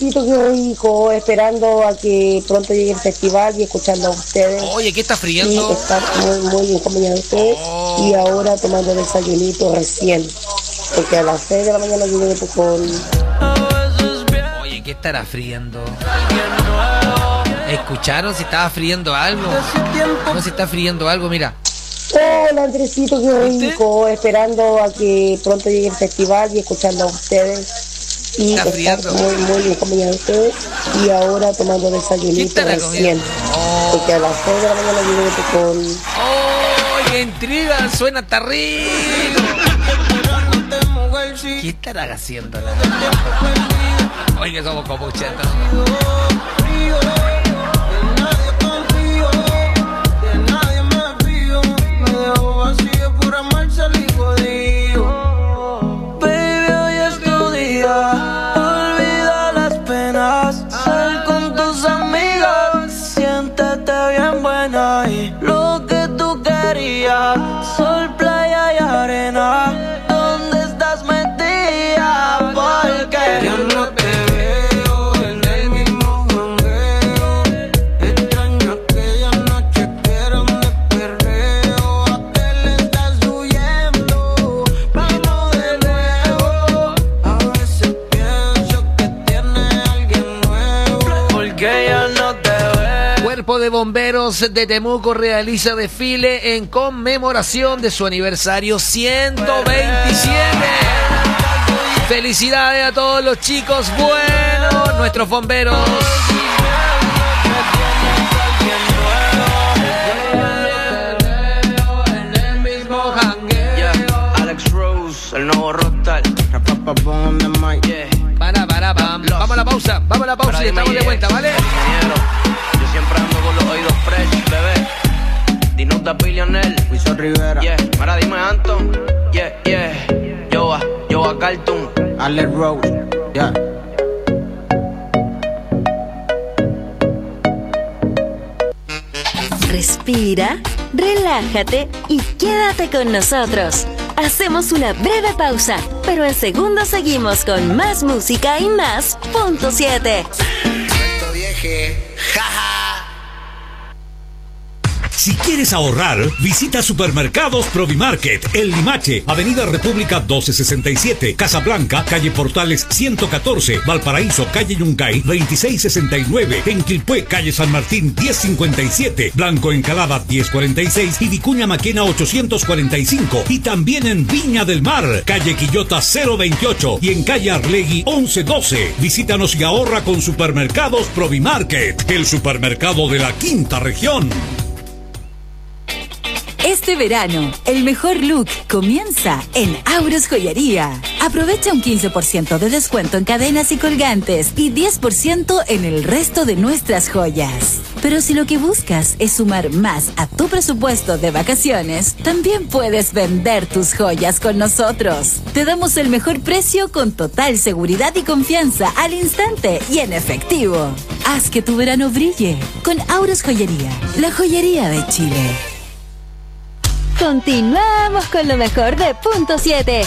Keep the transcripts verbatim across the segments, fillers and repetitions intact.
Andresito, qué rico, esperando a que pronto llegue el festival y escuchando a ustedes. Oye, ¿qué está friendo? Sí, está muy, muy bien acompañado de ustedes. Oh. Y ahora tomando desayunito recién, porque a las seis de la mañana llegué de Pucón. Oye, ¿qué estará friendo? ¿Escucharon si estaba friendo algo? No, si está friendo algo, mira. Hola Andresito, qué rico, ¿viste? Esperando a que pronto llegue el festival y escuchando a ustedes. Y está friando. Muy, muy bien acompañado de ustedes. Y ahora tomando desayunito recién. Oh. Porque a las seis de la mañana llegué de Pucón. ¡Oh, qué intriga! Suena terrible. ¿Qué estará haciendo? Oye, que somos como chetos. Sol, playa y arena, ¿dónde estás metida? Porque yo no te veo en el mismo jangueo. Extraño aquella noche que eran de perreo. ¿A qué le estás huyendo? Vamos de nuevo. A veces pienso que tiene alguien nuevo. Porque ya no te veo. Cuerpo de Bomberos de Temuco realiza desfile en conmemoración de su aniversario ciento veintisiete. Felicidades a todos los chicos buenos, nuestros bomberos. Yeah, Alex Rose, el nuevo rockstar. Para, para, pam. Vamos a la pausa, vamos a la pausa y estamos de vuelta, ¿vale? Siempre ando con los oídos fresh, bebé. Dinos da Billionel, Wilson Rivera. Yeah, ahora dime Anton. Yeah, yeah. Yo a, yo a Cartoon. Alex Rose. Yeah. Respira, relájate y quédate con nosotros. Hacemos una breve pausa, pero en segundos seguimos con más música y más punto siete. Puerto Vieje, jaja. Si quieres ahorrar, visita Supermercados Provimarket, El Limache, Avenida República doce sesenta y siete, Casablanca, calle Portales ciento catorce, Valparaíso, calle Yungay veintiséis sesenta y nueve, en Quilpué, calle San Martín diez cincuenta y siete, Blanco Encalada diez cuarenta y seis y Vicuña Maquena ochocientos cuarenta y cinco, y también en Viña del Mar, calle Quillota cero veintiocho y en calle Arlegui once doce. Visítanos y ahorra con Supermercados Provimarket, el supermercado de la quinta región. Este verano, el mejor look comienza en Auros Joyería. Aprovecha un quince por ciento de descuento en cadenas y colgantes y diez por ciento en el resto de nuestras joyas. Pero si lo que buscas es sumar más a tu presupuesto de vacaciones, también puedes vender tus joyas con nosotros. Te damos el mejor precio con total seguridad y confianza al instante y en efectivo. Haz que tu verano brille con Auros Joyería, la joyería de Chile. Continuamos con lo mejor de punto siete.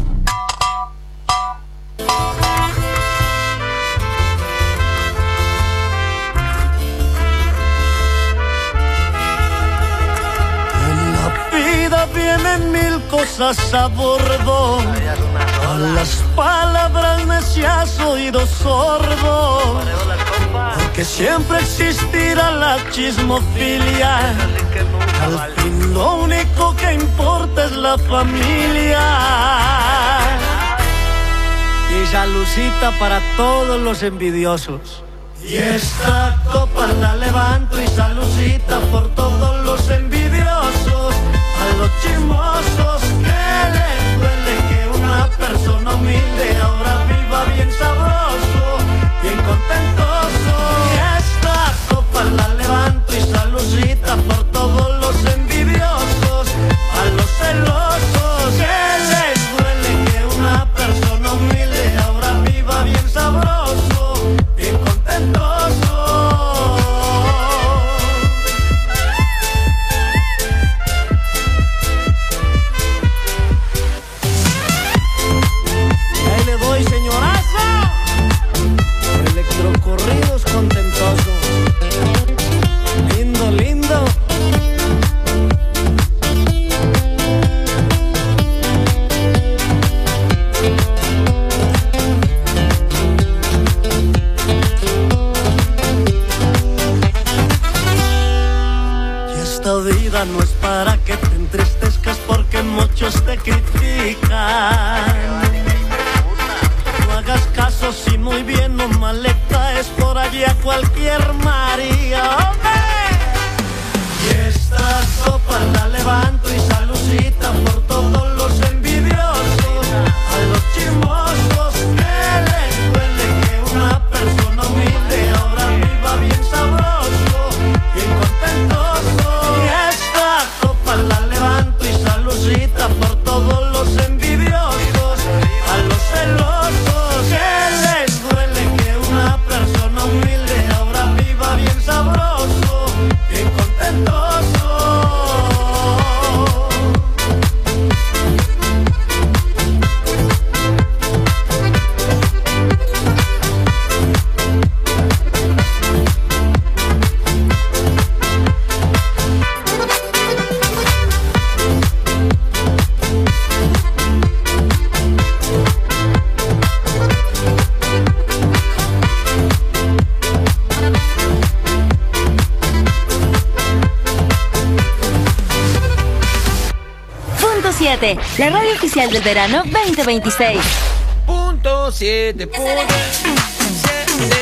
En la vida vienen mil cosas a bordo. A las palabras necias oído sordo. Porque siempre existirá la chismofilia. Al fin lo único que importa es la familia. Y salucita para todos los envidiosos. Y esta copa la levanto y salucita por todos los envidiosos. A los chismosos que les duele que una persona humilde ahora viva bien sabroso, bien contentoso. Y esta copa la levanto y salucita por todos los envidiosos, a los celosos que les duele que una persona humilde ahora viva bien sabroso, bien contentoso. cualquier María, hombre. Y esta copa la levanto y saludcita por todos los envidiosos, a los chismosos que les duele que una persona humilde ahora viva bien sabroso, bien contentoso. Y esta copa la levanto y saludcita por todos los envidiosos, a los celosos que les duele que una persona humilde ahora viva bien sabroso, bien contentoso. siete, la radio oficial del verano veinte veintiséis. Punto siete, punto siete.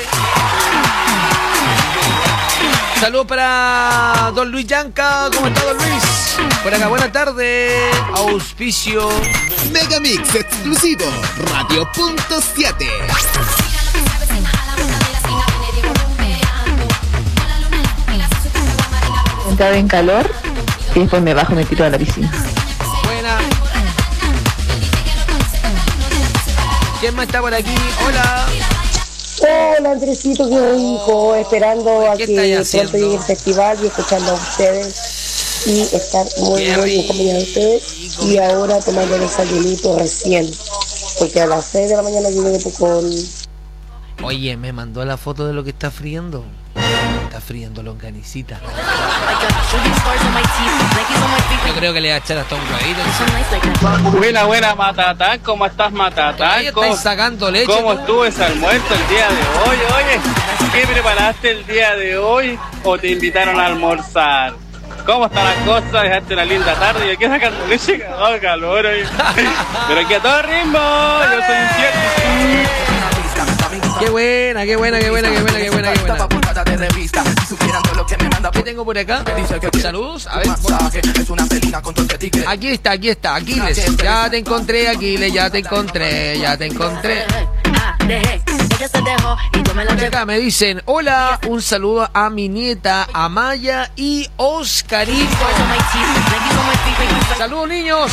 Saludos para don Luis Yanca. ¿Cómo está don Luis? Por acá, buena tarde. Auspicio Megamix exclusivo Radio Punto siete. Entraba en calor y después me bajo y me tiro a la piscina. Buena. ¿Quién más está por aquí? Hola. Hola Andresito, qué rico, esperando a que pronto llegue el festival y escuchando a ustedes y estar muy Qué muy bien acompañado de ustedes y ahora tomando el desayunito recién, porque a las seis de la mañana llegué de Pucón. Oye, me mandó la foto de lo que está friendo. Está friendo longanicita. Yo creo que le va a echar hasta un huevito. Buena, buena, Matatán. ¿Cómo estás, Matatán? Todavía estáis sacando leche. ¿Cómo tú? estuvo ese almuerzo el día de hoy? Oye, ¿qué preparaste el día de hoy? ¿O te invitaron a almorzar? ¿Cómo están las cosas? Dejaste una linda tarde y aquí sacando leche, cagado calor. Oye. Pero aquí a todo ritmo. Yo soy un cierto. Qué buena, qué buena, qué buena, qué buena, qué buena, qué buena. ¿Qué tengo por acá? Saludos, a ver. Aquí está, aquí está, Aquiles. Ya te encontré, Aquiles, ya te encontré, ya te encontré. Por acá me dicen, hola, un saludo a mi nieta Amaya y Oscarito. Saludos, niños.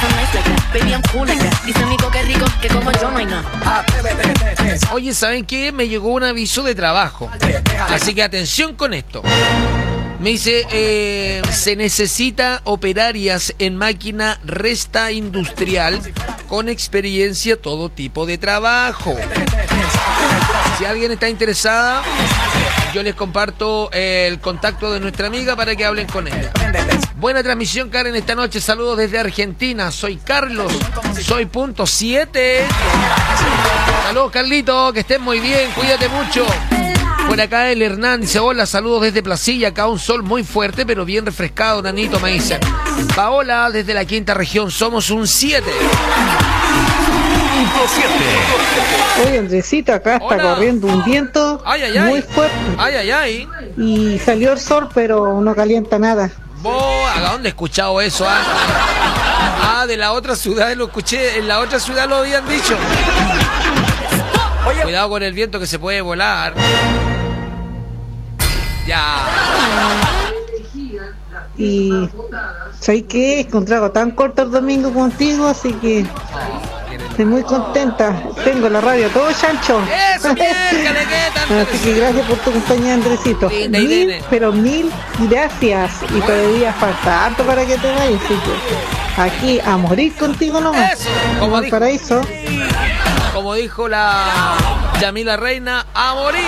Oye, ¿saben qué? Me llegó un aviso de trabajo. Así que atención con esto. Me dice, eh, se necesita operarias en máquina resta industrial con experiencia, todo tipo de trabajo. Si alguien está interesada, yo les comparto el contacto de nuestra amiga para que hablen con ella. Buena transmisión, Karen, esta noche. Saludos desde Argentina. Soy Carlos, soy punto siete. Saludos, Carlito, que estén muy bien, cuídate mucho. Por acá el Hernán dice, hola, saludos desde Placilla, acá un sol muy fuerte, pero bien refrescado, nanito, me dicen. Paola, desde la quinta región, somos un siete. Oye, Andresito, acá está Hola. corriendo un viento Ay, ay, ay. muy fuerte. Ay, ay, ay. Y salió el sol, pero no calienta nada. Vos, ¿a dónde he escuchado eso? Ah? ah, de la otra ciudad lo escuché, en la otra ciudad lo habían dicho. Cuidado con el viento que se puede volar. Ya. Y ¿sabes qué? Encontrado tan corto el domingo contigo, así que estoy muy contenta. Tengo la radio todo chancho. Eso, miércale, ¿qué tanto? Así que gracias por tu compañía, Andresito. Linda, Mil, Irene. pero mil gracias. Y todavía falta harto para que te vayas, así que aquí a morir contigo nomás. Eso, como al dijo. paraíso. Como dijo la Yamila Reina, a morir.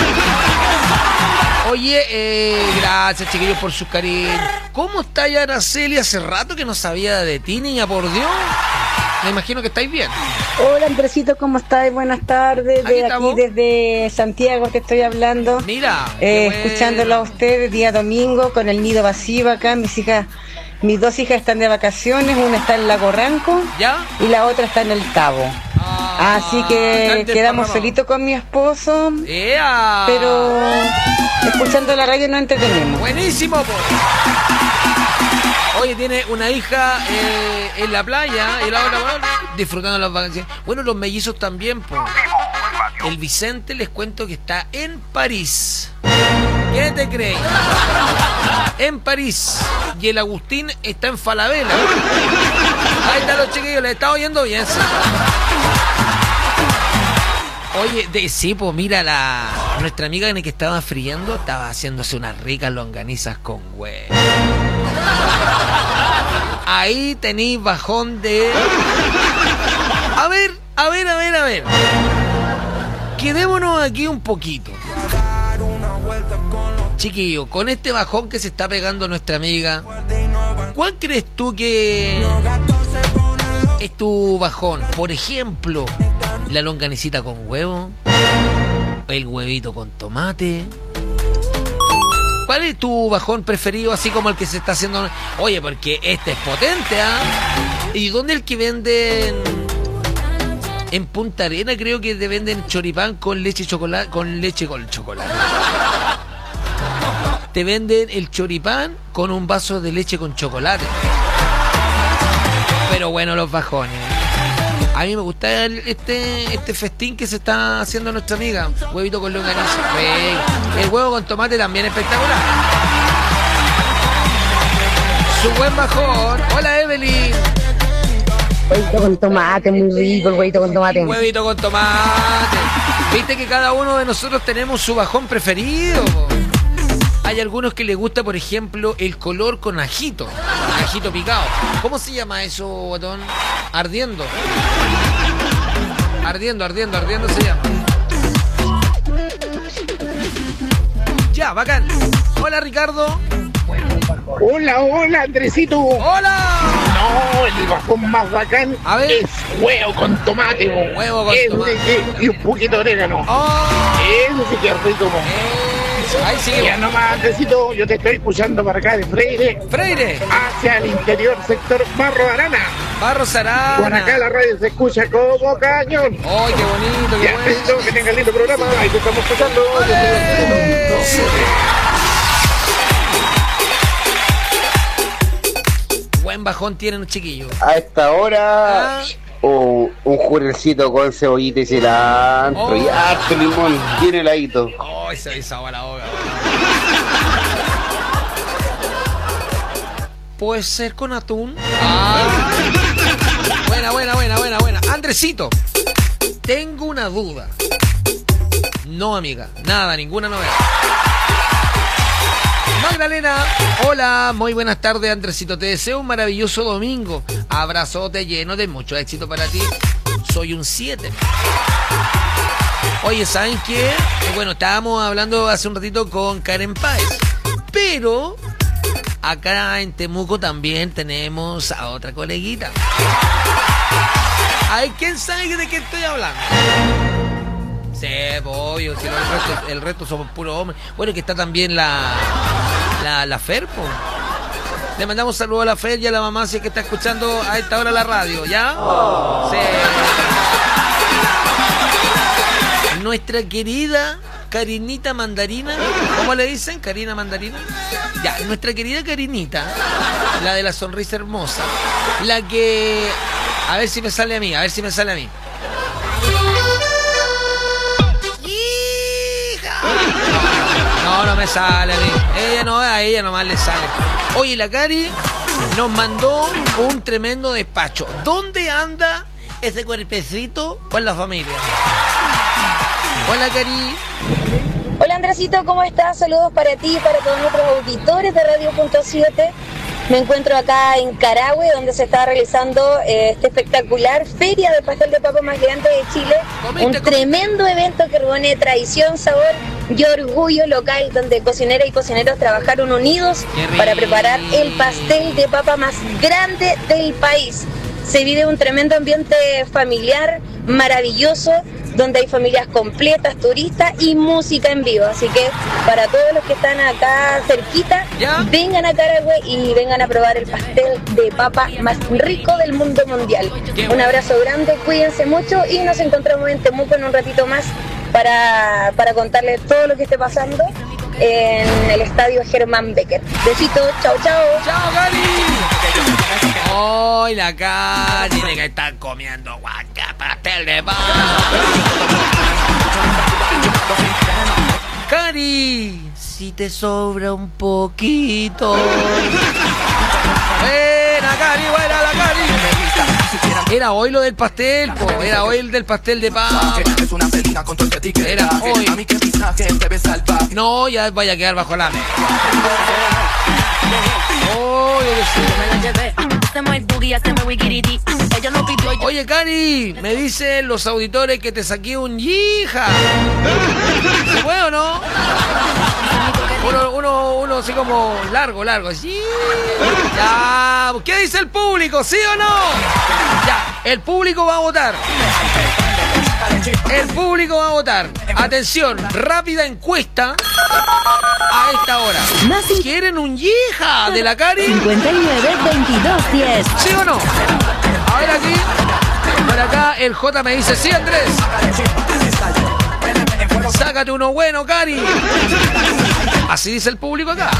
Oye, eh, gracias chiquillos por sus cariños. ¿Cómo está ya Araceli? Hace rato que no sabía de ti, niña, por Dios. Me imagino que estáis bien. Hola Andresito, ¿cómo estás? Buenas tardes. Aquí De estamos. aquí desde Santiago te estoy hablando. Mira, Eh, qué bueno. escuchándolo a ustedes día domingo con el nido vacío acá. Mis hijas, mis dos hijas están de vacaciones, una está en Lago Ranco ¿Ya? y la otra está en el Tabo. Ah, Así que quedamos solitos con mi esposo. ¡Ea! Pero escuchando la radio nos entretenemos. Buenísimo, po. Oye, tiene una hija eh, en la playa y la otra, bueno, disfrutando las vacaciones. Bueno, los mellizos también, po. El Vicente, les cuento que está en París. ¿Qué te crees? En París. Y el Agustín está en Falabella. Ahí están los chiquillos, les está oyendo bien. ¿Sí? Oye, de, sí, pues mira, la nuestra amiga en el que estaba friendo estaba haciéndose unas ricas longanizas con huevo. Ahí tenéis bajón de... A ver, a ver, a ver, a ver. Quedémonos aquí un poquito. Chiquillo, con este bajón que se está pegando nuestra amiga, ¿cuál crees tú que es tu bajón? Por ejemplo, la longanicita con huevo, el huevito con tomate. ¿Cuál es tu bajón preferido, así como el que se está haciendo? Oye, porque este es potente, ¿ah? ¿eh? ¿Y dónde el que venden? En Punta Arena creo que te venden choripán con leche chocolate, con leche con chocolate. Te venden el choripán con un vaso de leche con chocolate. Pero bueno, los bajones. A mí me gusta el, este este festín que se está haciendo nuestra amiga. Huevito con longaniza. El huevo con tomate también espectacular. Su buen bajón. Hola, Evelyn. Huevito con tomate, muy rico el huevito con tomate. Huevito con tomate. Viste que cada uno de nosotros tenemos su bajón preferido. Hay algunos que les gusta, por ejemplo, el color con ajito. Ajito picado. ¿Cómo se llama eso, botón? Ardiendo. Ardiendo, ardiendo, ardiendo se llama. Ya, bacán. Hola, Ricardo. Hola, hola, Andresito. Hola. No, el bajón más bacán a ver. Es huevo con tomate. Bo. Huevo con es tomate. De, y un poquito de orégano. Oh. Eso sí que es rico. Bo. Ahí sí. Ya nomás, Andresito, yo te estoy escuchando para acá de Freire. Freire. Hacia el interior sector Barro Arana. Barro Arana. Por acá la radio se escucha como cañón. ¡Oh, qué bonito, qué ya, bueno! Andresito, que tenga el lindo programa. Ahí te estamos escuchando. Buen bajón tienen los chiquillos. A esta hora... Ah. O un jurecito con cebollita y cilantro oh. y harto limón, bien heladito. Oh, se desahogó la boca. Puede ser con atún. Ah. Buena, buena, buena, buena, buena. Andresito, tengo una duda. No, amiga, nada, ninguna novedad. Magdalena, hola, muy buenas tardes, Andresito. Te deseo un maravilloso domingo. Abrazote lleno de mucho éxito para ti. Soy un siete. Oye, ¿saben qué? Bueno, estábamos hablando hace un ratito con Karen Páez. Pero acá en Temuco también tenemos a otra coleguita. Ay, ¿quién sabe de qué estoy hablando? Sí, obvio, si no, el, resto, el resto somos puros hombres. Bueno, que está también la la, la Fer, po. Le mandamos saludos a la Fer y a la mamá si es que está escuchando a esta hora la radio, ¿ya? Oh. Sí. Nuestra querida Karinita Mandarina, ¿cómo le dicen? Karina Mandarina. Ya, nuestra querida Karinita, la de la sonrisa hermosa, la que... A ver si me sale a mí, a ver si me sale a mí. No, no me sale a mí. Ella no, a ella nomás le sale. Oye, la Cari nos mandó un tremendo despacho. ¿Dónde anda ese cuerpecito con la familia? Hola, Cari. Hola, Andresito, ¿cómo estás? Saludos para ti y para todos nuestros auditores de Radio Punto siete. Me encuentro acá en Carahue, donde se está realizando eh, este espectacular Feria del Pastel de Papa más grande de Chile. Comiste, un comiste. Tremendo evento que reúne tradición, sabor y orgullo local, donde cocineras y cocineros trabajaron unidos para preparar el pastel de papa más grande del país. Se vive un tremendo ambiente familiar, maravilloso, donde hay familias completas, turistas y música en vivo. Así que para todos los que están acá cerquita, ¿ya? Vengan a Carahue y vengan a probar el pastel de papa más rico del mundo mundial. Un abrazo grande, cuídense mucho y nos encontramos en Temuco en un ratito más para, para contarles todo lo que esté pasando en el estadio Germán Becker. Besitos, chao, chao. Chao, Cari. Hoy la Cari que están comiendo guaca, pastel de papa. Cari, si te sobra un poquito. Buena, Cari, buena la Cari. Era hoy lo del pastel, po. Era hoy el del pastel de papa. Era hoy. No, ya vaya a quedar bajo la mesa. Oh, oye, Cari, me dicen los auditores que te saqué un hija. ¿Se puede o no? Uno, uno, uno así como largo, largo. Sí. Ya, ¿qué dice el público? ¿Sí o no? Ya, el público va a votar. El público va a votar. Atención, rápida encuesta a esta hora. ¿Quieren un hija de la Cari? cincuenta y nueve, veintidós, diez. ¿Sí o no? A ver aquí. Por acá el J me dice sí, Andrés. Sácate uno bueno, Cari. Así dice el público acá.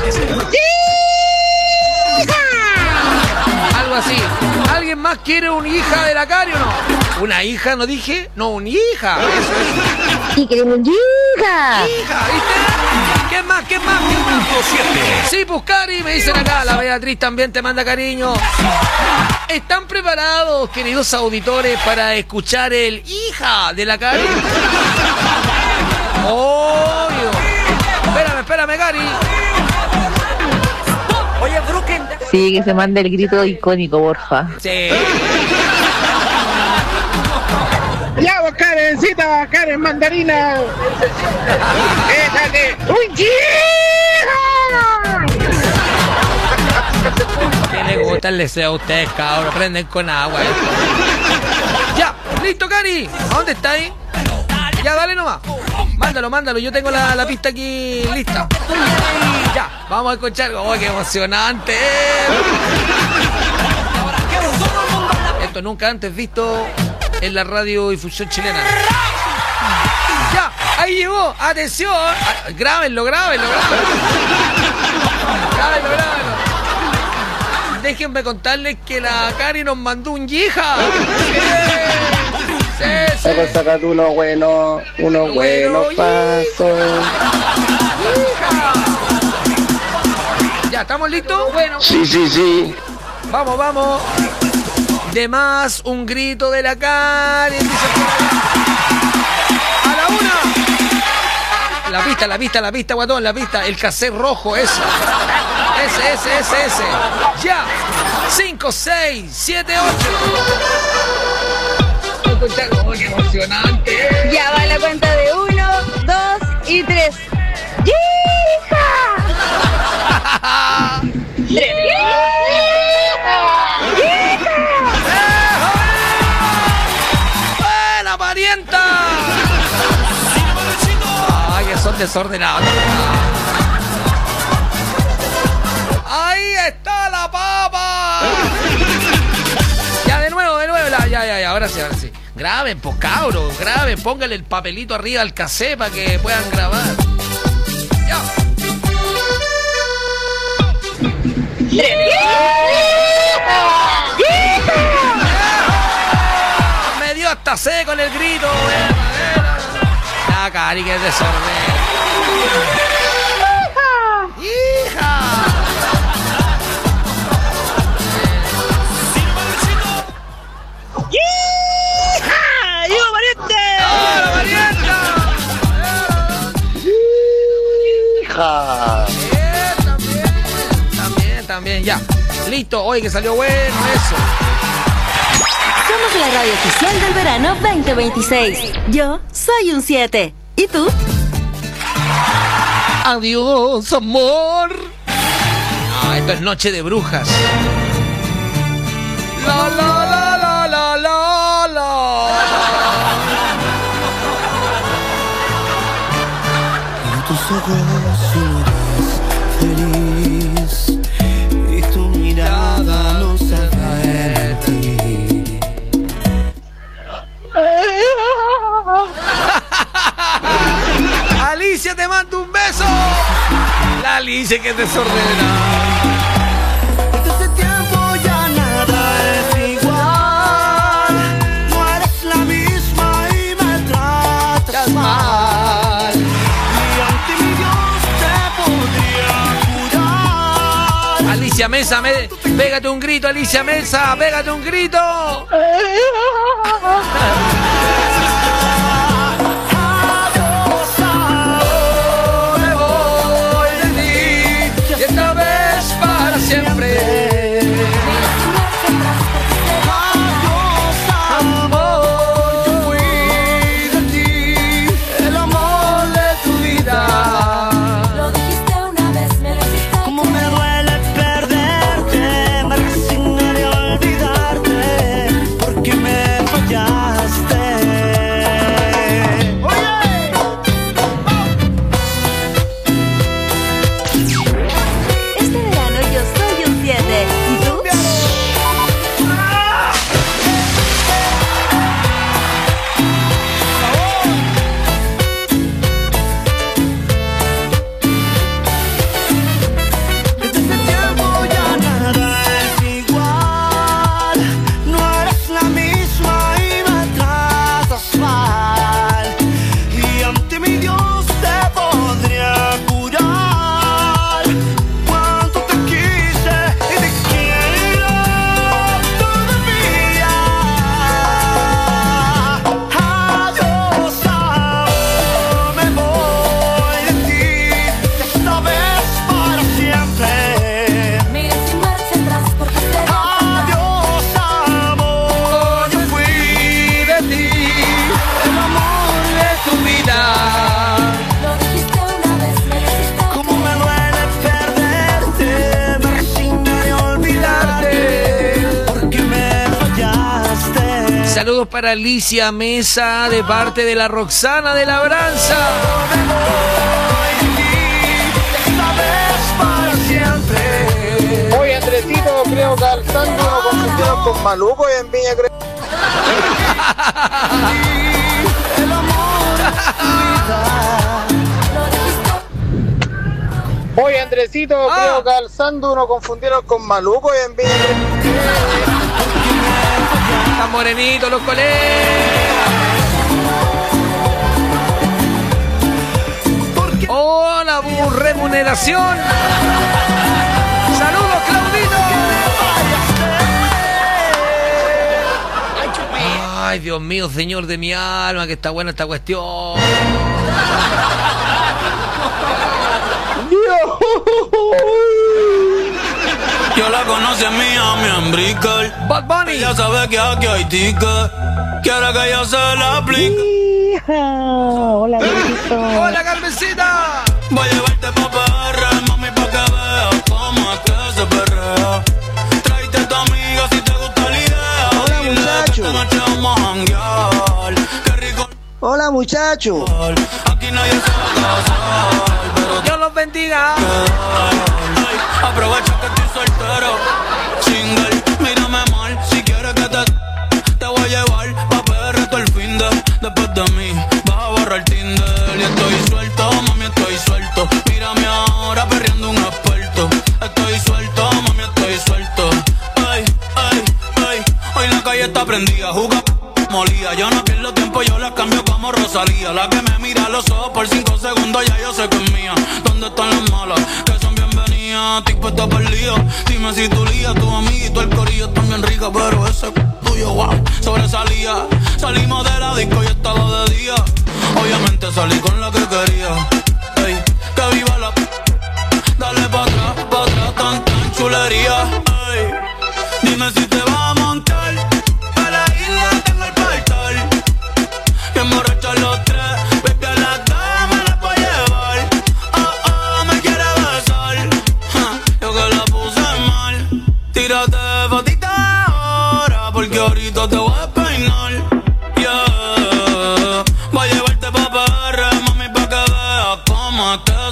Algo así. ¿Alguien más quiere una hija de la Cari o no? ¿Una hija no dije? No, una hija. Eso es. Sí, queremos hija. Hija, ¿viste? ¿Qué más? ¿Qué más? ¿Qué más? Sí, pues Cari, me dicen acá. La Beatriz también te manda cariño. ¿Están preparados, queridos auditores, para escuchar el hija de la Cari? Obvio. Espérame, espérame, Cari. Oye, Brooklyn. Sí, que se mande el grito icónico, porfa. Sí. Ya, vos, Karencita, Karen Mandarina. Déjate. ¡Uy, ¿Qué le gusta el deseo a ustedes, cabrón? Prenden con agua esto. Ya, listo, Cari. ¿A dónde está ahí? Ya, dale nomás. Mándalo, mándalo. Yo tengo la, la pista aquí lista. Ya, vamos a escuchar. ¡Oh, qué emocionante! Esto nunca antes visto en la radiodifusión chilena. Ya, ahí llegó. Atención. Grábenlo, grábenlo, grábenlo. Grábenlo, grábenlo. Déjenme contarles que la Cari nos mandó un hija. Sí, sí. Saca, saca tú uno bueno, uno bueno, bueno paso. Ya, ¿estamos listos? Bueno. Sí, sí, sí. Vamos, vamos. De más, un grito de la Cari. A la una. La pista, la pista, la pista, guatón, la pista. El cassette rojo, ese. Ese, ese, ese, ese. Ya. Cinco, seis, siete, ocho. Oh, qué emocionante. Ya va la cuenta de uno, dos y tres. ¡Hija! ¡Tres! ¡Buena, parienta! ¡Ay, que son desordenados! ¡Ahí está la papa! Ya, de nuevo, de nuevo. Ya, ya, ya, ahora sí, ahora sí. Graben, pues cabros, graben, pónganle el papelito arriba al cassette para que puedan grabar. Ya. Me dio hasta seco en el grito. La Cari, que es desorden. ¡Hija! ¡Hija! ¡Digo, pariente! ¡Hola, parienta! ¡Hija! Bien, también, también, también, ya. Listo, hoy que salió bueno eso. Somos la radio oficial del verano veinte veintiséis. Yo soy un siete. ¿Y tú? Adiós, amor. Ah, esto es Noche de Brujas. La, la, la, la, la, la, la. ojos y no eres feliz y tu mirada no se atrae a ti. Alicia, te mando un beso. La Alicia que es desordenada. Desde ese tiempo ya nada es igual. No eres la misma y me tratas mal. Y ante mi Dios te podría curar. Alicia Mesa, me, pégate un grito, Alicia Mesa, pégate un grito. Siempre. Adiós, amor, yo fui de ti, el amor de tu vida. Lo dijiste una vez, me lo dijiste. Como me duele perderte, me resignaré a olvidarte, porque me fallaste. Saludos para Alicia Mesa de parte de la Roxana de Labranza. Oye, Andresito, creo que Alzando lo confundieron con Maluco y en Viña creo. Oye, Andresito, ah. creo que Alzando lo confundieron con Maluco y en Viña creo. Están morenitos los colegas. Hola, bu remuneración. Saludos, Claudito. Ay, Dios mío, señor de mi alma, que está buena esta cuestión. Yo la conocí en Miami, en Brickell. Bad Bunny. Ella sabe que aquí hay ticket. Quiere que ella se la aplique. Hija. Hola, Carmencita. Hola, Carmencita. Voy a llevarte pa' P R, mami, pa' que veas cómo es que se perrea. Tráete a tu amiga si te gusta la idea. Hola, muchacho. Esta noche vamos a janguear. Qué rico. Hola, muchacho. Aquí nadie se va a casar, pero Dios los bendiga. Aprovecha que estoy soltero, single, mírame mal, si quieres que te te voy a llevar pa' P R todo el fin de, después de mí, vas a borrar Tinder, y estoy suelto, mami, estoy suelto, mírame ahora perreando un experto, estoy suelto, mami, estoy suelto, ay, ay, ay, hoy la calle está prendida, juga molía, yo no pierdo tiempo, yo la cambio como Rosalía, la que me mira a los ojos por cinco segundos, ya yo sé que es mía, ¿dónde están las malas? Que son bienvenidas, tipo está perdido, dime si tu lía, tu amiguito, el corillo están bien rica, pero ese tuyo, wow, sobresalía, salimos de la disco y estaba de día, obviamente salí con la que quería, ey, que viva la p***, dale pa' atrás, pa' atrás, tan, tan chulería, ey, dime si te vas a montar. Que emborracho los tres, baby, a la cama la puedo llevar. Oh, oh, me quiere besar. Ja, yo que la puse mal. Tírate fotita ahora, porque ahorita te voy a peinar. Yeah, voy a llevarte pa' P R, mami,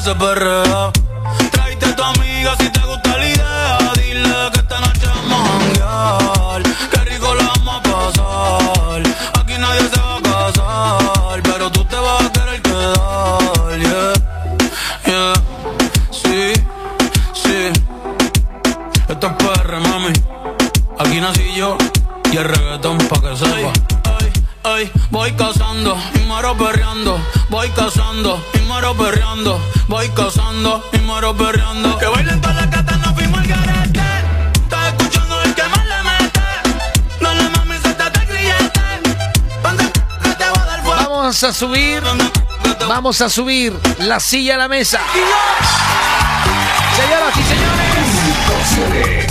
ese perreo. Tráete a tu amiga si te gusta la idea. Dile que esta noche vamos a janguear. Qué rico la vamos a pasar. Aquí nadie se va a casar, pero tú te vas a querer quedar, yeah, yeah. Sí, sí. Esto es P R, mami. Aquí nací yo y el reggaetón pa' que sepa. Ay, voy cazando y muero perreando. Voy cazando y muero perreando. Voy cazando y muero perreando. Que bailen todas las gatas, no fuimos al garete. Estás escuchando el que más le mete. No le mami, suéltate el grillete. ¿Dónde que te voy a dar fuego? Vamos a subir. Vamos a subir la silla a la mesa. Señoras y señores.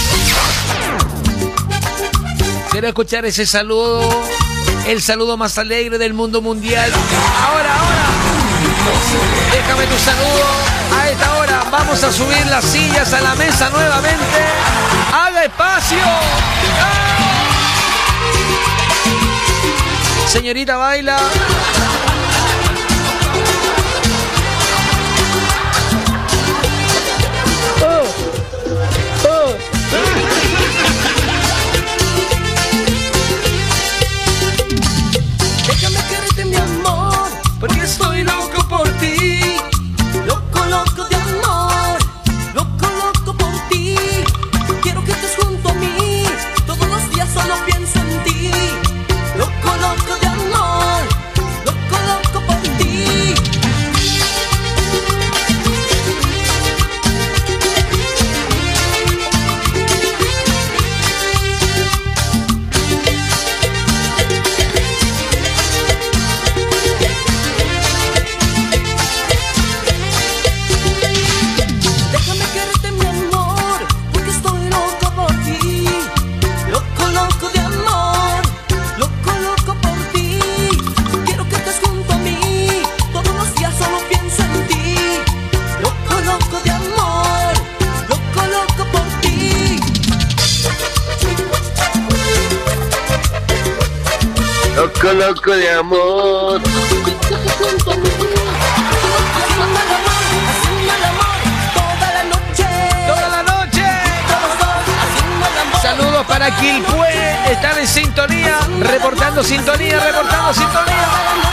Quiero escuchar ese saludo. El saludo más alegre del mundo mundial. Ahora, ahora. Déjame tu saludo. A esta hora vamos a subir las sillas a la mesa nuevamente. ¡Haga espacio! ¡Ah! Señorita, baila. Oh. Oh. Porque estoy loco por ti. Loco, loco de amor. Loco, loco por ti. Quiero que estés junto a mí. Todos los días solo pienso en ti. Loco, loco de amor. Loco, loco por ti. Loco, loco de amor. Toda la noche. Saludos para Quilpué. Están en sintonía. Reportando sintonía, reportando sintonía.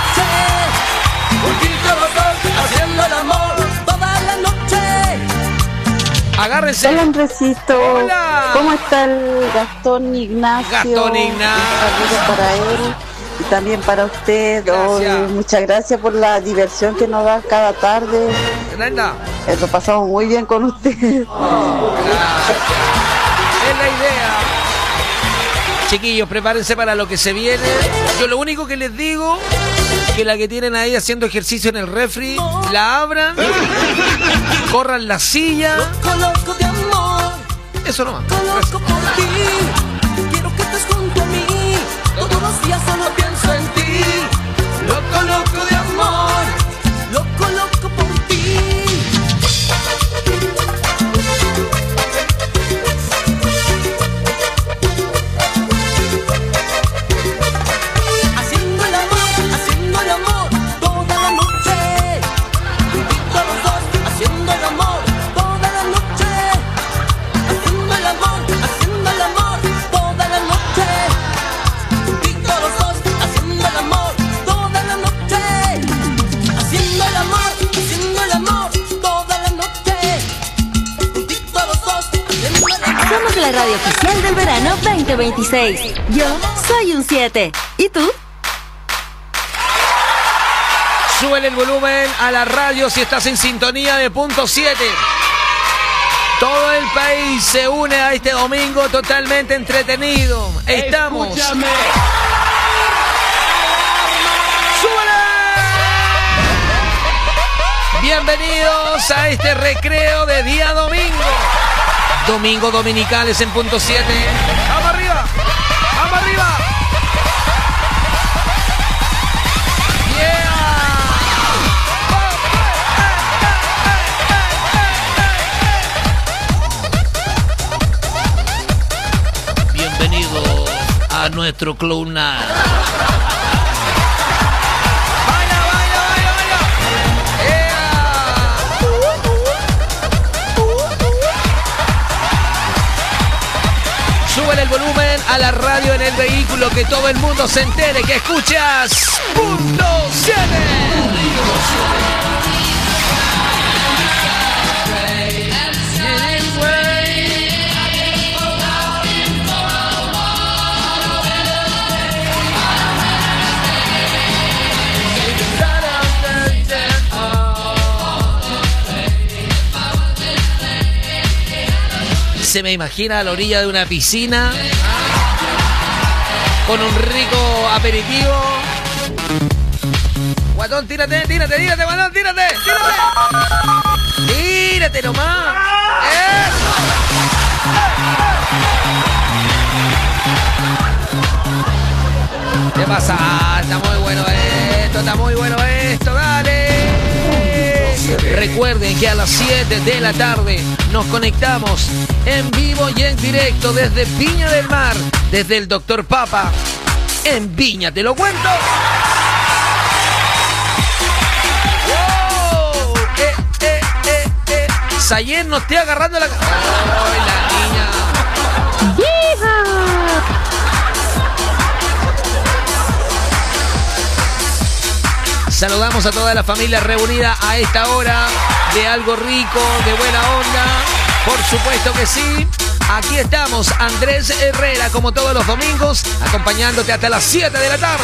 Haciendo el amor toda la noche. Agárrense. Hola, Andresito. Hola. ¿Cómo está el Gastón Ignacio? Gastón Ignacio. Saludos para él y también para usted. Oh, muchas gracias por la diversión que nos da cada tarde. Brenda. Lo pasamos muy bien con usted. Oh, es la idea. Chiquillos, prepárense para lo que se viene. Yo lo único que les digo, que la que tienen ahí haciendo ejercicio en el refri, la abran, corran la silla. Loco, loco de amor. Eso nomás. Loco por ti. Quiero que estés junto a mí. Todos los días solo pienso en ti. Loco, loco de amor. Loco, loco por ti. Haciendo el amor, haciendo el amor toda la noche. Todos los dos haciendo el amor toda la noche. Haciendo el amor, haciendo el amor toda la noche. Todos los dos haciendo el amor toda la noche. Haciendo el amor, haciendo el amor toda la noche. Todos los dos haciendo el amor. Somos la radio oficial del verano veinte veintiséis. Yo soy un siete. ¿Y tú? Súbele el volumen a la radio si estás en sintonía de punto siete. Todo el país se une a este domingo totalmente entretenido. Estamos. Escúchame. ¡Súbele! Bienvenidos a este recreo de día domingo. Domingo dominicales en punto siete. ¡Vamos arriba! ¡Vamos arriba! Bienvenido a nuestro Club Night. Vaya, vaya, vaya, vaya. a la radio en el vehículo, que todo el mundo se entere que escuchas Punto siete. Se me imagina a la orilla de una piscina con un rico aperitivo. Guatón, tírate, tírate, tírate, guatón, tírate, tírate. Tírate nomás. Eso. ¿Qué pasa? Está muy bueno esto, está muy bueno esto, dale. Recuerden que a las siete de la tarde nos conectamos en vivo y en directo desde Viña del Mar, desde el Doctor Papa, en Viña, ¿te lo cuento? ¡Wow! Eh, eh, eh, eh. Sayen nos esté agarrando la... ¡Ay, la niña! ¡Hija! Saludamos a toda la familia reunida a esta hora de algo rico, de buena onda. Por supuesto que sí. Aquí estamos, Andrés Herrera, como todos los domingos, acompañándote hasta las siete de la tarde.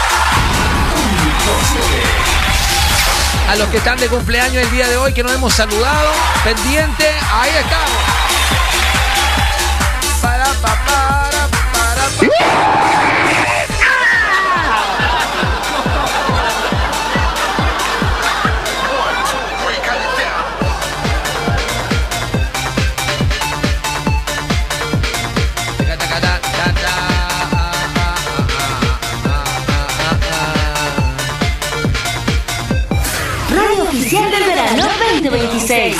A los que están de cumpleaños el día de hoy, que nos hemos saludado, pendiente, ahí estamos. Para, pa, para, para, para. Oficial del verano veinte veintiséis.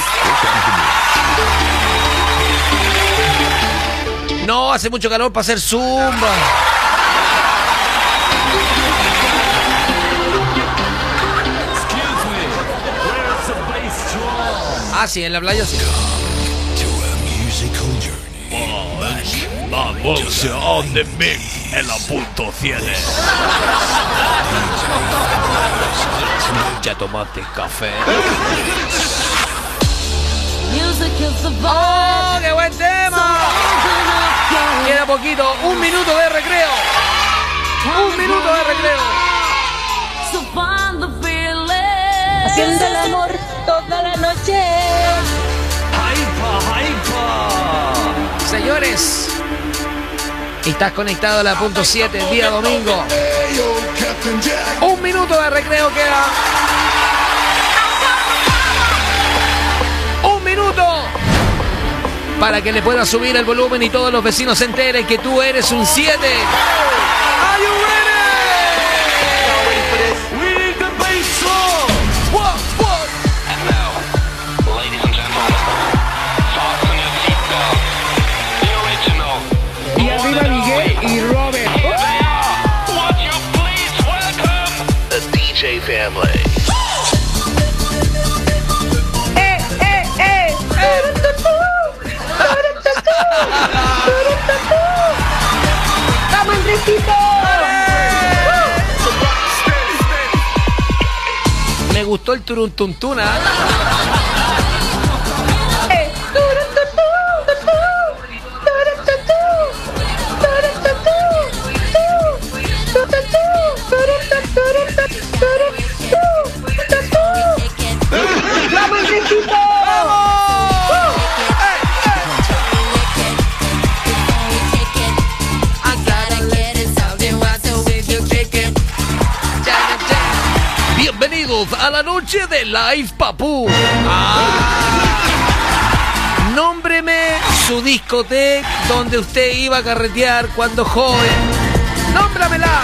No, hace mucho calor para hacer zumba. Ah, sí, en la playa sí. Vamos on the mix en la punto siete. Ya tomaste café. ¡Oh, qué buen tema! Queda poquito, un minuto de recreo. Un minuto de recreo. Haciendo el amor toda la noche. ¡Hypa, hypa! Señores, estás conectado a la punto siete, día domingo. Un minuto de recreo queda. Un minuto para que le puedas subir el volumen y todos los vecinos se enteren que tú eres un siete. Are you ready? We need the bass drum. What, what? And now, ladies and gentlemen, fasten your seatbelt. The original. Y arriba Miguel y Robert. Would you please welcome the D J family. ¡Eh, eh, eh! ¡Vamos, Andresito! Me gustó el turuntuntuna. Eh, ¡Vamos, Andresito! Bienvenidos a la noche de Live Papú. Ah. Nómbreme su discoteca donde usted iba a carretear cuando joven. Nómbramela.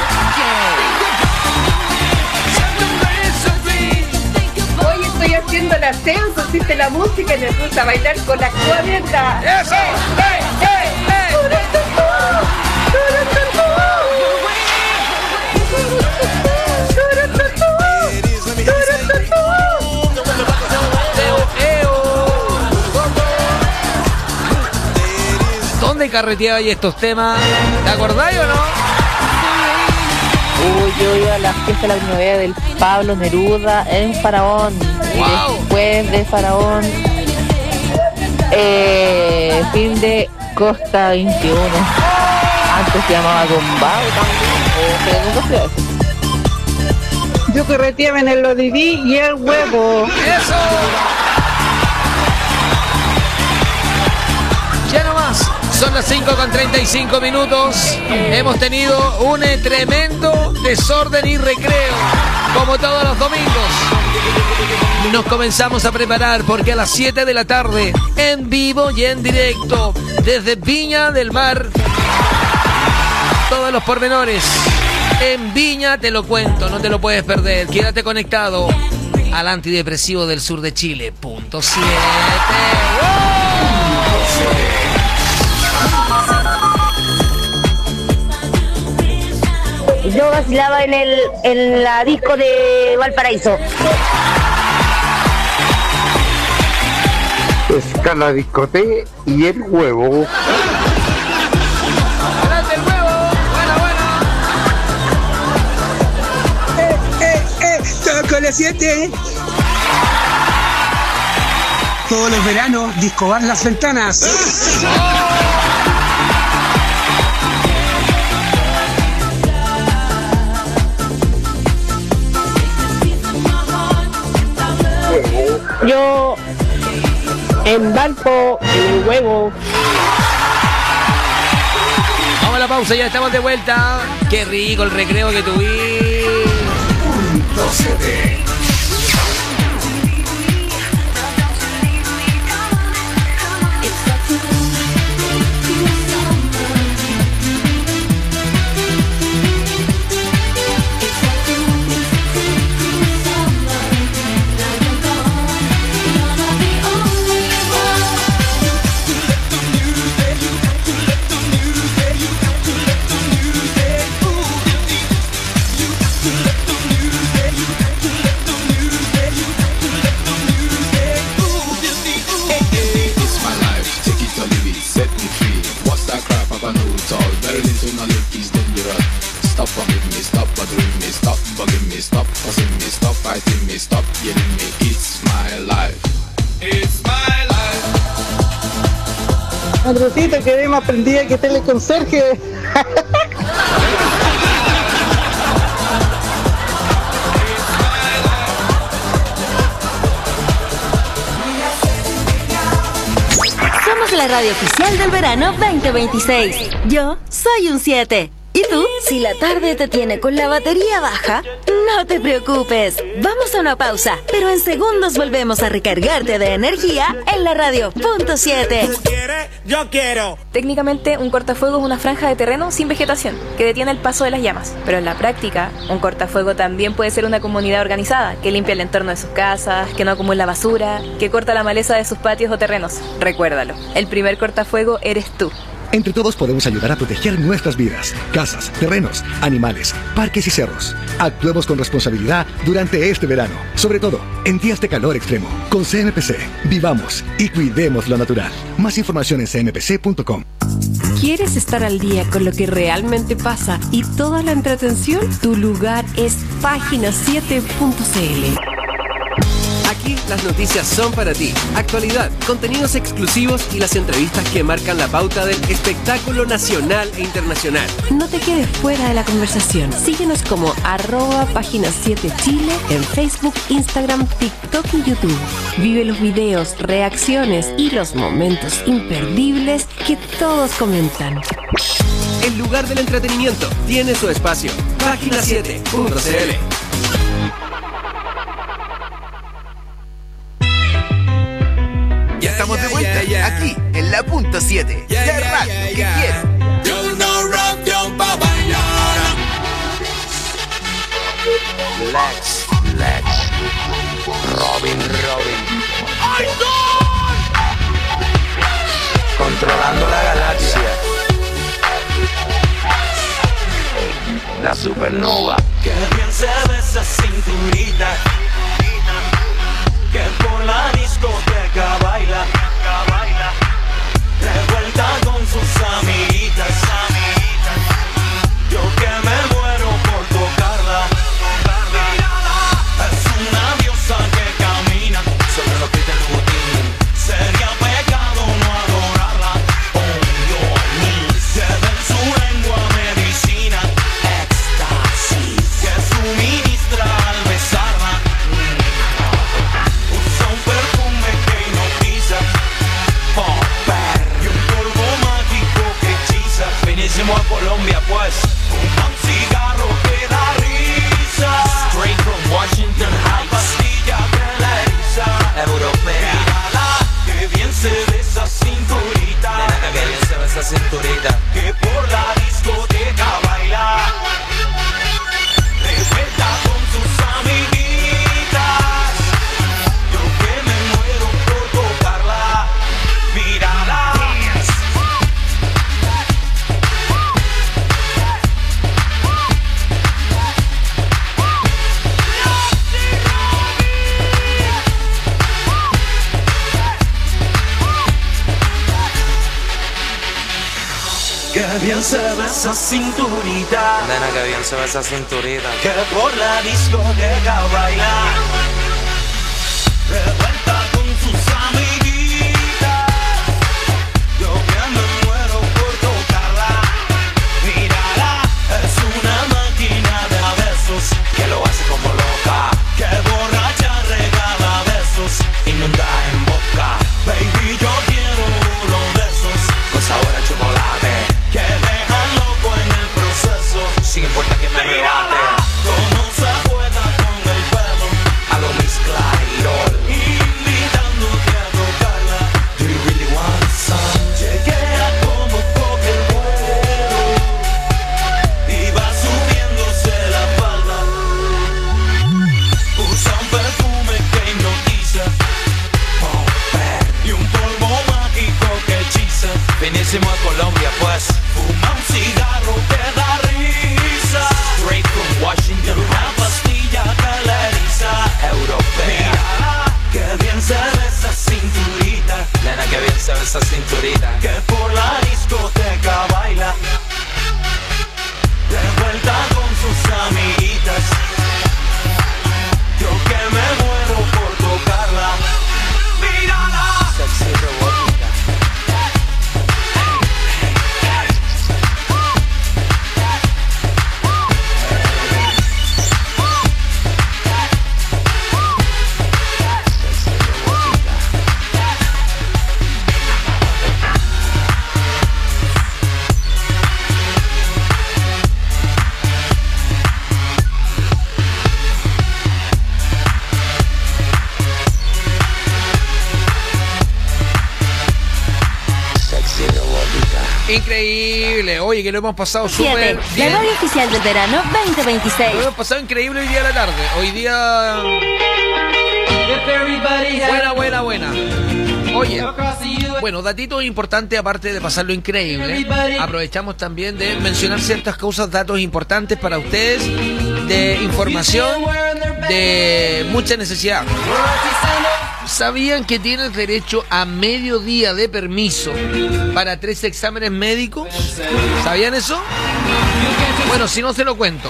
Hoy estoy haciendo el ascenso, existe la música y me puse a bailar con la cuarenta. ¡Eso! ¡Eh, eh, eh! ¿dónde carreteaba y estos temas? ¿Te acordáis o no? Uy, yo iba a la fiesta de la primavera del Pablo Neruda en Faraón. Wow. Y después de Faraón, eh, fin de Costa veintiuno. Antes se llamaba Gombao también. Eh, pero nunca fui a eso. Yo correteaba en el Lodiví y el huevo. ¡Eso! Ya no más. Son las cinco con treinta y cinco minutos. Hemos tenido un tremendo desorden y recreo, como todos los domingos. Nos comenzamos a preparar porque a las siete de la tarde, en vivo y en directo, desde Viña del Mar, todos los pormenores. En Viña te lo cuento, no te lo puedes perder. Quédate conectado al antidepresivo del sur de Chile. Punto siete. Yo vacilaba en el en la disco de Valparaíso. Escala discote y el huevo. ¡Adelante el huevo! ¡Bueno, bueno! Eh, eh, eh, toco las siete. Todos los veranos, discobar las ventanas. Yo en Valpo, en el huevo. Vamos a la pausa, ya estamos de vuelta. Qué rico el recreo que tuviste. Andresito, que de más aprendía que teleconserje. Somos la radio oficial del verano veinte veintiséis. Yo soy un siete. ¿Y tú? Si la tarde te tiene con la batería baja, no te preocupes. Vamos a una pausa, pero en segundos volvemos a recargarte de energía en la radio punto siete. ¿Tú quieres? Yo quiero. Técnicamente, un cortafuego es una franja de terreno sin vegetación que detiene el paso de las llamas. Pero en la práctica, un cortafuego también puede ser una comunidad organizada que limpia el entorno de sus casas, que no acumula basura, que corta la maleza de sus patios o terrenos. Recuérdalo, el primer cortafuego eres tú. Entre todos podemos ayudar a proteger nuestras vidas, casas, terrenos, animales, parques y cerros. Actuemos con responsabilidad durante este verano, sobre todo en días de calor extremo. Con C M P C, vivamos y cuidemos lo natural. Más información en c m p c punto com. ¿Quieres estar al día con lo que realmente pasa y toda la entretención? Tu lugar es página siete punto c l. Aquí las noticias son para ti. Actualidad, contenidos exclusivos y las entrevistas que marcan la pauta del espectáculo nacional e internacional. No te quedes fuera de la conversación. Síguenos como arroba página siete Chile en Facebook, Instagram, TikTok y YouTube. Vive los videos, reacciones y los momentos imperdibles que todos comentan. El lugar del entretenimiento tiene su espacio. página siete punto c l. Ya estamos de vuelta, aquí, en la punto siete, la radio que quiero. Yo no radio pa' bailar. Lex, Lex, Robin, Robin. ¡Ay, no! Controlando la galaxia. La supernova. Que bien se ve esa cinturita, que por la discoteca baila, baila, revuelta con sus se ve esa cinturita. Nena, que bien se ve esa cinturita. Que por la discoteca baila. Revuelta con sus amiguitas. Yo que me muero por tocarla. Mírala, es una máquina de besos que lo hace como loca. Que borracha regala besos, inunda en boca. Baby, yo quiero uno de esos con sabor a chocolate que dejan loco en el proceso, sin importar que me rebate. Como se juega con el pelo a lo Miss Clairol, invitándote a tocarla. Do you really want some? Chequea como coge el vuelo y va subiéndose la falda. Usa un perfume que hipnotiza y un polvo mágico que hechiza. Finísimo de Colombia, pues. Fuma un cigarro que da risa. Straight from Washington. Una pastilla que le eriza. Europea. Mírala, que bien se ve esa cinturita. Nena, que bien se ve esa cinturita. Que por la discoteca baila. De vuelta con sus amiguitas. Yo que me muero por tocarla. Mírala. Sexy robótica. Increíble, oye, que lo hemos pasado súper bien. La radio oficial del verano veinte veintiséis. Lo hemos pasado increíble hoy día de la tarde. Hoy día... Buena, buena, buena. Oye, bueno, datito importante, aparte de pasarlo increíble, aprovechamos también de mencionar ciertas cosas, datos importantes para ustedes, de información, de mucha necesidad. ¿Sabían que tienes derecho a medio día de permiso para tres exámenes médicos? ¿Sabían eso? Bueno, si no, se lo cuento.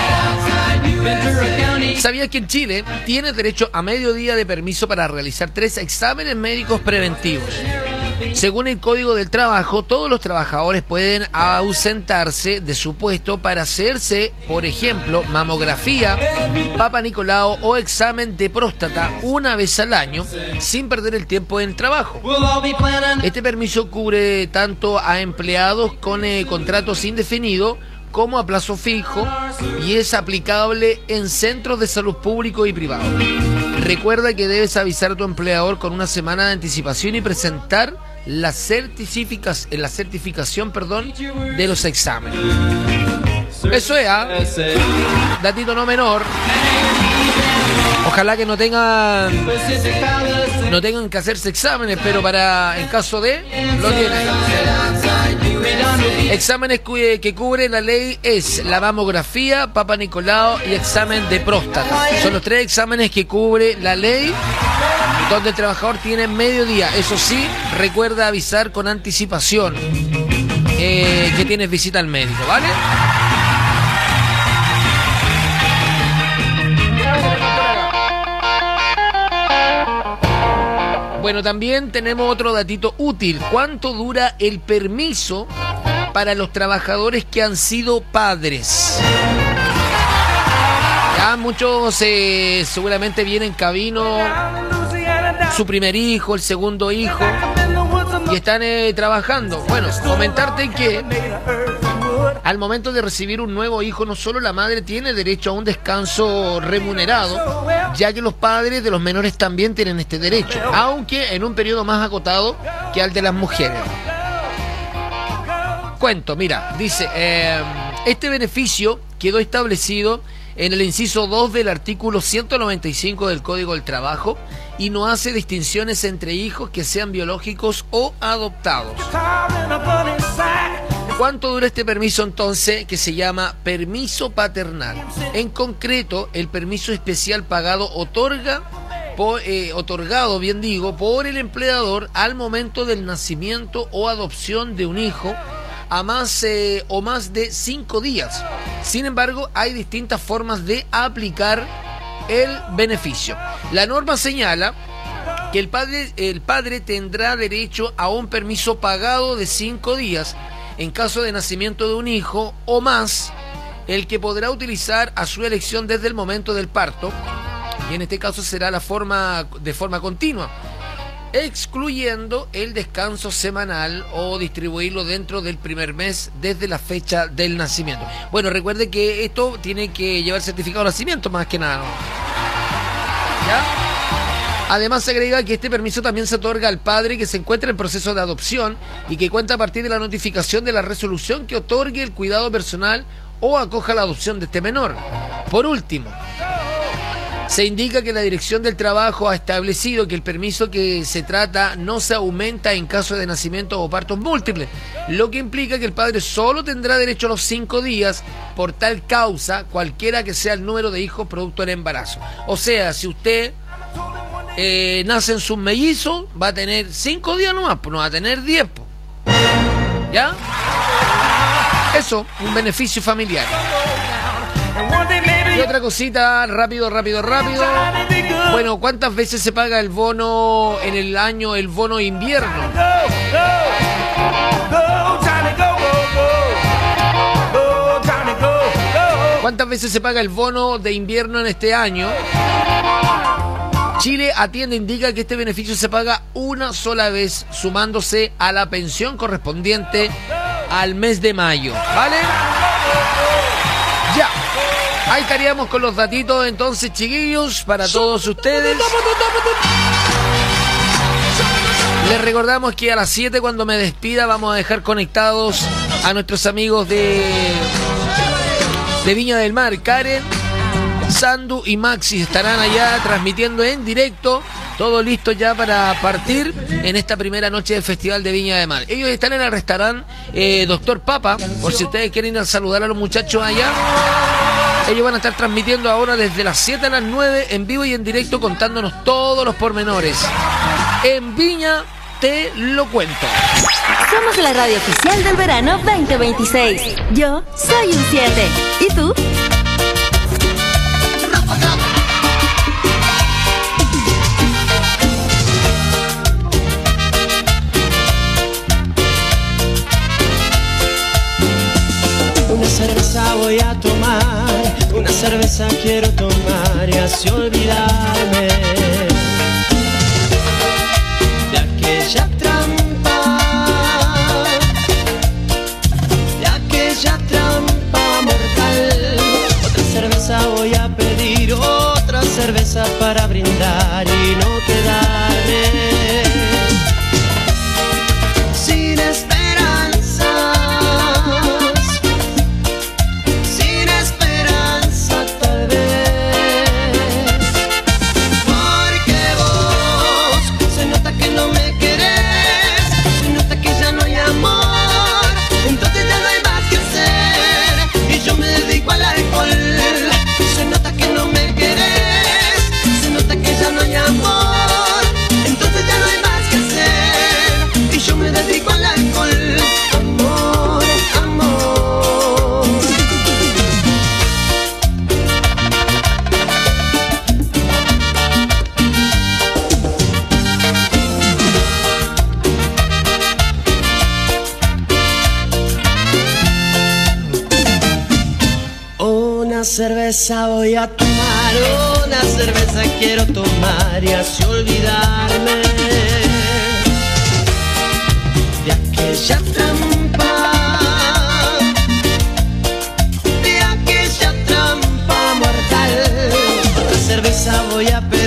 ¿Sabías que en Chile tienes derecho a medio día de permiso para realizar tres exámenes médicos preventivos? Según el Código del Trabajo, todos los trabajadores pueden ausentarse de su puesto para hacerse, por ejemplo, mamografía, Papa Nicolau o examen de próstata una vez al año sin perder el tiempo en el trabajo. Este permiso cubre tanto a empleados con eh, contratos indefinidos como a plazo fijo y es aplicable en centros de salud públicos y privados. Recuerda que debes avisar a tu empleador con una semana de anticipación y presentar la, certificas, la certificación perdón, de los exámenes. Eso es, ¿eh? Datito no menor. Ojalá que no tengan no tengan que hacerse exámenes, pero para en caso de lo tienen. Exámenes que, que cubre la ley es la mamografía, Papa Nicolau y examen de próstata. Son los tres exámenes que cubre la ley, donde el trabajador tiene medio día. Eso sí, recuerda avisar con anticipación eh, que tienes visita al médico, ¿vale? Bueno, también tenemos otro datito útil. ¿Cuánto dura el permiso para los trabajadores que han sido padres? Ya muchos eh, seguramente vienen camino su primer hijo, el segundo hijo, y están eh, trabajando. Bueno, comentarte que al momento de recibir un nuevo hijo, no solo la madre tiene derecho a un descanso remunerado, ya que los padres de los menores también tienen este derecho, aunque en un periodo más acotado que al de las mujeres. Cuento, mira, dice, eh, este beneficio quedó establecido en el inciso dos del artículo ciento noventa y cinco del Código del Trabajo y no hace distinciones entre hijos que sean biológicos o adoptados. ¿Cuánto dura este permiso entonces, que se llama permiso paternal? En concreto, el permiso especial pagado otorga, por, eh, otorgado, bien digo, por el empleador al momento del nacimiento o adopción de un hijo, a más eh, o más de cinco días. Sin embargo, hay distintas formas de aplicar el beneficio. La norma señala que el padre, el padre tendrá derecho a un permiso pagado de cinco días en caso de nacimiento de un hijo o más, el que podrá utilizar a su elección desde el momento del parto, y en este caso será la forma de forma continua, excluyendo el descanso semanal o distribuirlo dentro del primer mes desde la fecha del nacimiento. Bueno, recuerde que esto tiene que llevar certificado de nacimiento más que nada, ¿no? ¿Ya? Además, se agrega que este permiso también se otorga al padre que se encuentra en proceso de adopción y que cuenta a partir de la notificación de la resolución que otorgue el cuidado personal o acoja la adopción de este menor. Por último, se indica que la Dirección del Trabajo ha establecido que el permiso que se trata no se aumenta en caso de nacimiento o partos múltiples, lo que implica que el padre solo tendrá derecho a los cinco días por tal causa, cualquiera que sea el número de hijos producto del embarazo. O sea, si usted eh, nace en sus mellizos, va a tener cinco días nomás, pues no va a tener diez. ¿Ya? Eso, un beneficio familiar. Y otra cosita, rápido, rápido, rápido. Bueno, ¿cuántas veces se paga el bono en el año, el bono invierno? ¿Cuántas veces se paga el bono de invierno en este año? Chile Atiende indica que este beneficio se paga una sola vez, sumándose a la pensión correspondiente al mes de mayo. ¿Vale? Ya. Ahí estaríamos con los datitos entonces, chiquillos, para todos ustedes. Les recordamos que a las siete, cuando me despida, vamos a dejar conectados a nuestros amigos de, de Viña del Mar. Karen, Sandu y Maxi estarán allá transmitiendo en directo. Todo listo ya para partir en esta primera noche del Festival de Viña del Mar. Ellos están en el restaurante eh, Doctor Papa, por si ustedes quieren ir a saludar a los muchachos allá. Ellos van a estar transmitiendo ahora desde las siete a las nueve en vivo y en directo, contándonos todos los pormenores. En Viña te lo cuento. Somos la radio oficial del verano veinte veintiséis. Yo soy un siete. ¿Y tú? Una cerveza voy a tomar, una cerveza quiero tomar y así olvidarme de aquella trampa, de aquella trampa mortal. Otra cerveza voy a pedir, otra cerveza para brindar y no quedarme sin esperanza. Una cerveza voy a tomar, una cerveza quiero tomar y así olvidarme de aquella trampa, de aquella trampa mortal. Otra cerveza voy a pedir,